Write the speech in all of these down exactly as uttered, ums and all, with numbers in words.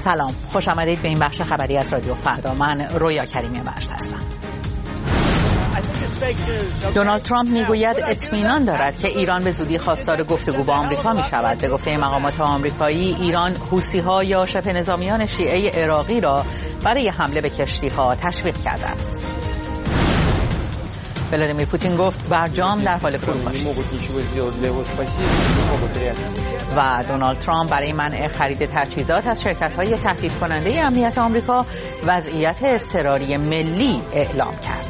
سلام، خوش آمدید به این بخش خبری از رادیو فردا. من رویا کریمی مشت هستم. دونالد ترامپ میگوید اطمینان دارد که ایران به زودی خواستار گفتگو با آمریکا می شود. به گفته مقامات آمریکایی، ایران حوثی‌ها یا شبه نظامیان شیعه عراقی را برای حمله به کشتی‌ها تشویق کرده است. ولادیمیر پوتین گفت برجام در حال فروپاشی است. و دونالد ترامپ برای منع خرید تجهیزات از شرکت‌های تهدید کننده امنیت آمریکا وضعیت اضطراری ملی اعلام کرد.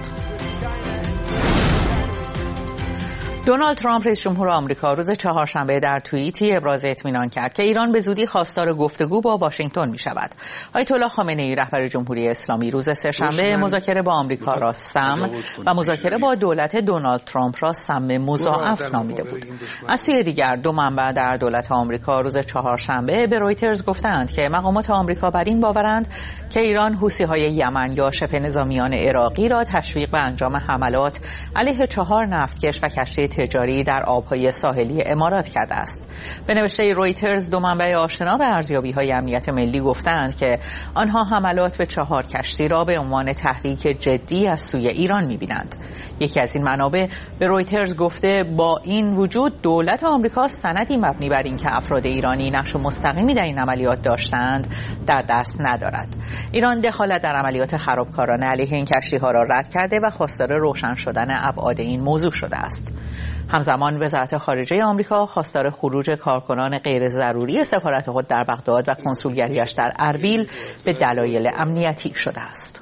دونالد ترامپ رئیس جمهور آمریکا روز چهارشنبه در توییتی ابراز اطمینان کرد که ایران به زودی خواستار گفتگو با واشنگتن می شود. آیت الله خامنه‌ای رهبر جمهوری اسلامی روز سه‌شنبه مذاکره با آمریکا را سم و مذاکره با دولت دونالد ترامپ را سم مضاعف نامیده بود. از سوی دیگر دو منبع در دولت آمریکا روز چهارشنبه به رویترز گفتند که مقامات آمریکا بر این باورند که ایران حوثی‌های یمن یا شبه نظامیان عراقی را تشویق به انجام حملات علیه چهار نفتکش و کشتی تجاری در آبهای ساحلی امارات کرده است. به نوشته رویترز دو منبع آشنا به ارزیابی‌های امنیت ملی گفتند که آنها حملات به چهار کشتی را به عنوان تحریک جدی از سوی ایران می‌بینند. یکی از این منابع به رویترز گفته با این وجود دولت آمریکا سندی مبنی بر اینکه افراد ایرانی نقش مستقیمی در این عملیات داشتند در دست ندارد. ایران دخالت در عملیات خرابکارانه علیه این کشتی‌ها را رد کرده و خواستار روشن شدن ابعاد این موضوع شده است. همزمان وزارت خارجه آمریکا خواستار خروج کارکنان غیر ضروری سفارت خود در بغداد و کنسولگریش در اربیل به دلایل امنیتی شده است.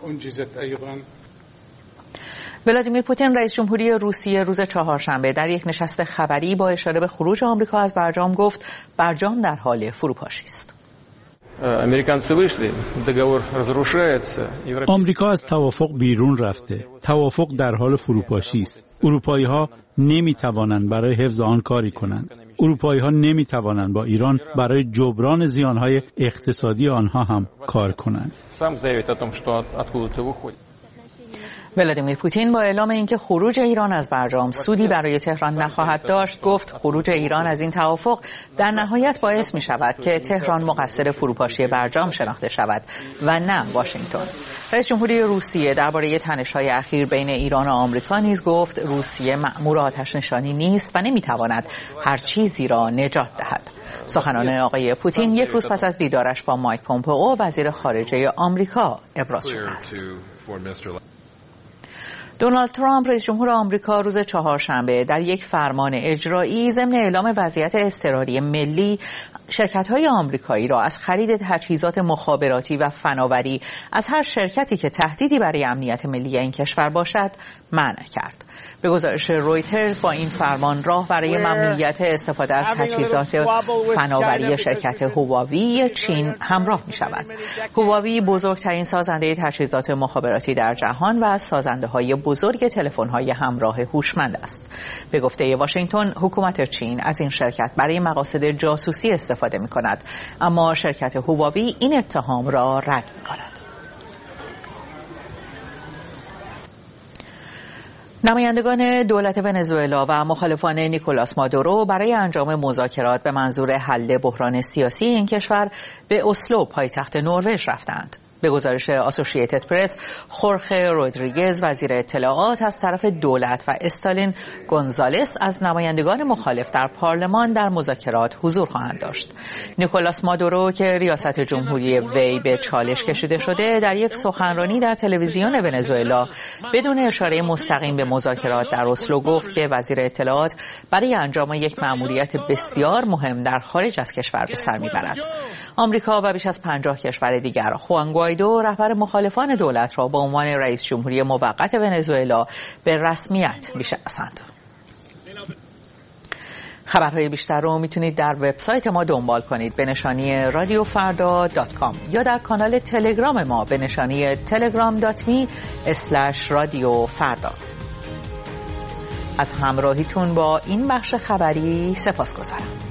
ولادیمیر پوتین رئیس جمهوری روسیه روز چهارشنبه در یک نشست خبری با اشاره به خروج آمریکا از برجام گفت برجام در حال فروپاشی است. آمریکا از توافق بیرون رفته. توافق در حال فروپاشی است. اروپایی‌ها نمی‌توانند برای حفظ آن کاری کنند. اروپایی‌ها نمی‌توانند با ایران برای جبران زیان‌های اقتصادی آنها هم کار کنند. ولادیمیر پوتین با اعلام اینکه خروج ایران از برجام سودی برای تهران نخواهد داشت گفت خروج ایران از این توافق در نهایت باعث می شود که تهران مقصر فروپاشی برجام شناخته شود و نه واشنگتن. رئیس جمهوری روسیه درباره تنش‌های اخیر بین ایران و آمریکا نیز گفت روسیه مأمور آتش نشانی نیست و نمی تواند هر چیزی را نجات دهد. سخنان آقای پوتین یک روز پس از دیدارش با مایک پومپئو وزیر خارجه آمریکا ابراز شده است. دونالد ترامپ رئیس جمهور آمریکا روز چهارشنبه در یک فرمان اجرایی ضمن اعلام وضعیت اضطراری ملی شرکت‌های آمریکایی را از خرید تجهیزات مخابراتی و فناوری از هر شرکتی که تهدیدی برای امنیت ملی این کشور باشد منع کرد. به گزارش رویترز با این فرمان راه برای ممنوعیت استفاده از تجهیزات فناوری شرکت هواوی چین همراه می شود. هواوی بزرگترین سازنده تجهیزات مخابراتی در جهان و از سازنده‌های بزرگ تلفن‌های همراه هوشمند است. به گفته واشنگتن حکومت چین از این شرکت برای مقاصد جاسوسی استفاده می کند، اما شرکت هواوی این اتهام را رد می کند. نمایندگان دولت ونزوئلا و مخالفان نیکولاس مادورو برای انجام مذاکرات به منظور حل بحران سیاسی این کشور به اسلو پایتخت نروژ رفتند. به گزارش آسوشییتد پرس، خورخه رودریگز وزیر اطلاعات از طرف دولت و استالین گونزالس از نمایندگان مخالف در پارلمان در مذاکرات حضور خواهند داشت. نیکولاس مادورو که ریاست جمهوری وی به چالش کشیده شده در یک سخنرانی در تلویزیون ونزوئلا بدون اشاره مستقیم به مذاکرات در اسلو گفت که وزیر اطلاعات برای انجام یک مأموریت بسیار مهم در خارج از کشور به سر میبرد. آمریکا و بیش از پنجاه کشور دیگر خوان گوایدو رهبر مخالفان دولت را به عنوان رئیس جمهوری موقت ونزوئلا به رسمیت میشناسند. خبرهای بیشتر رو میتونید در وبسایت ما دنبال کنید به نشانی رادیو فردا دات کام یا در کانال تلگرام ما به نشانی تلگرام دات می اسلش رادیو فردا. از همراهیتون با این بخش خبری سپاسگزارم.